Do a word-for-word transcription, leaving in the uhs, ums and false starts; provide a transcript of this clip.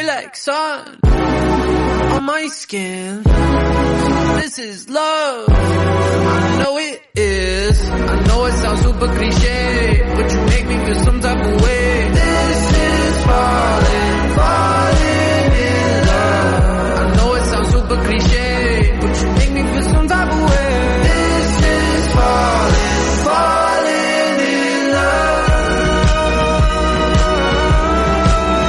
like sun on my skin. This is love.